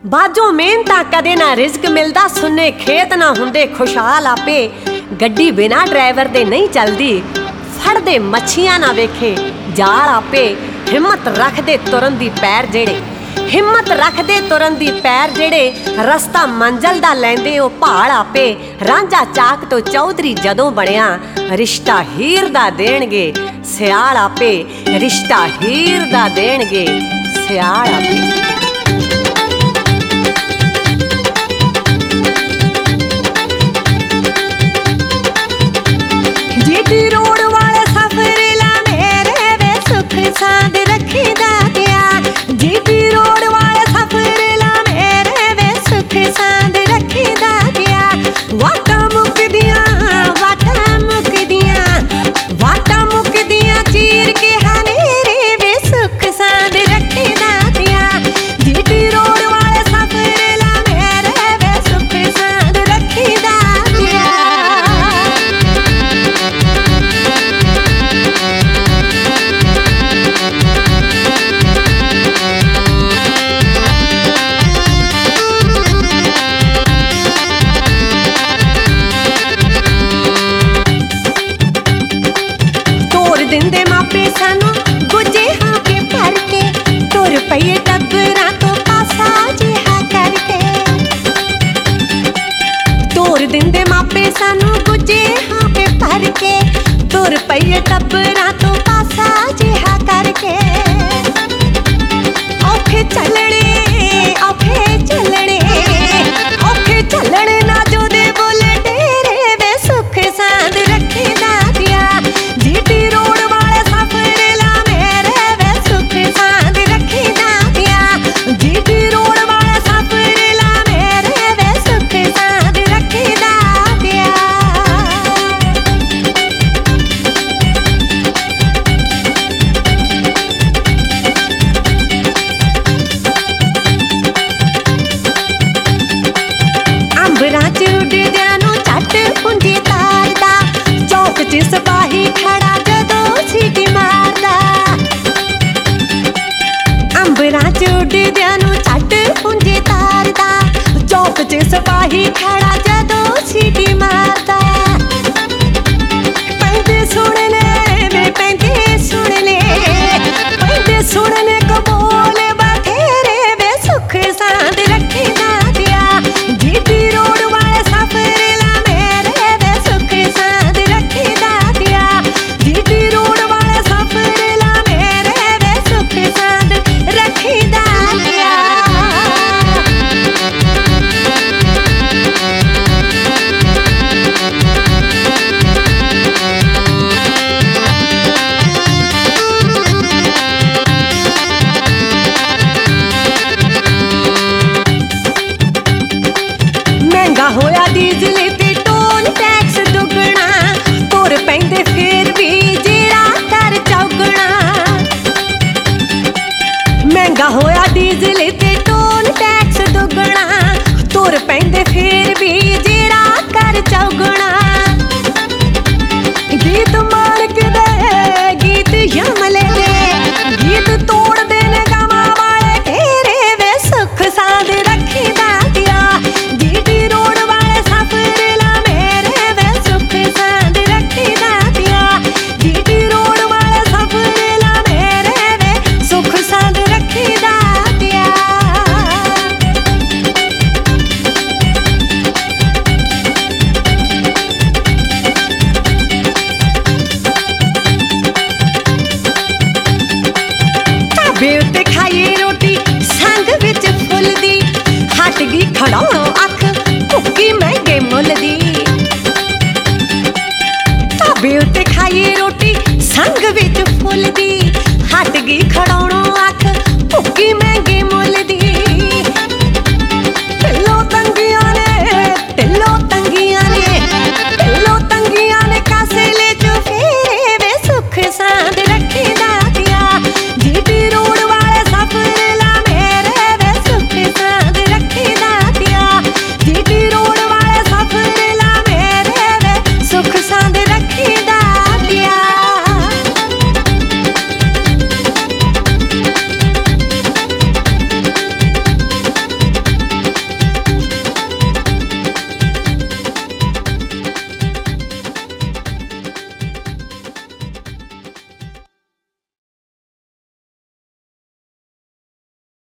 बाजो मेहनता कदे ना रिज्क मिलदा, सुन्ने खेत ना हुंदे खुशहाल आपे। गड्डी बिना ड्राइवर दे नहीं चलदी, फड़दे मच्छियां ना वेखे जाल आपे। हिम्मत रखदे तुरन दी पैर जेड़े, हिम्मत रखदे तुरन दी पैर जेड़े, रस्ता मंजिल दा लैंदे ओ भाल आपे। रांझा चाक तो चौधरी जदों बणिया, रिश्ता हीर दा देणगे सियाल आपे। रिश्ता हीर दा देणगे सियाल आपे। रोड वाले सफर ला मेरे वे सुख साध रखदा गया। जीटी रोड वाले सफर ला मेरे वे सुख साध रखदा गया। वाटा मुकदियां चीर के हनेरे वे सुख साध रखदा गया। जीटी रोड वाले सफर ला मेरे वे सुख साध रखदा गया। दिंदे मापे सानू गुजे हाँ के भर के, तुर पईए टब्बरां तो पासा जिहा करके। तोर दिंदे मापे सानू गुजे हाँ के भर के, तुर पईए टब्बरां तो पासा जिहा करके। औखे चलने औखे चलने औखे चलने ना जो दे बोले डेरे वे सुख साध रखदा दिया। जीटी रोड वाले सफर ला मेरे वे सुख साध रखदा दिया। जीटी रोड वाले सफर ला मेरे वे सुख साध रखदा दिया। अंबरां च उड्डदियां नूं झट पुंजी तारदा, चौक च सिपाही खड़ा जदों सीटी मारदा। अंबरां च उड्डदियां नूं झट पुंजी तारदा, चौक च सिपाही खड़ा जदों सीटी मारदा। पैंदे सुण ले वे पैंदे सुण ले, पैंदे सुण ले कबूल बथेरे वे सुख साध रखदा दिया। जीटी रोड वाले सफर ला मेरे वे सुख साध रखदा दिया। जीटी रोड वाले सफर ला मेरे वे सुख साध रखदा दिया। महंगा होया डीजल ते टोल टैक्स दुगना, तुर पैंदे फिर भी जेड़ा कर चौगना। महंगा होया डीजल ते टोल टैक्स दुगना, तुर पैंदे फिर भी जेड़ा कर चौगना। गीत माणक दे गीत यमले दे, गीत तोड़ देने गावां वाले घेरे वे सुख साध रखदा दिया। जीटी रोड वाले सफर ला मेरे वे सुख साध रखदा दिया। जीटी रोड वाले सफर ला मेरे वे सुख साध रखदा दिया। ढाबे उत्ते खाइए रोटी संग विच फुल दी, हट गई खड़ाउणों अख भुक्की महंगे मुल दी। ढाबे उत्ते खाइए रोटी संग विच फुल दी, हट गई खड़ाउणों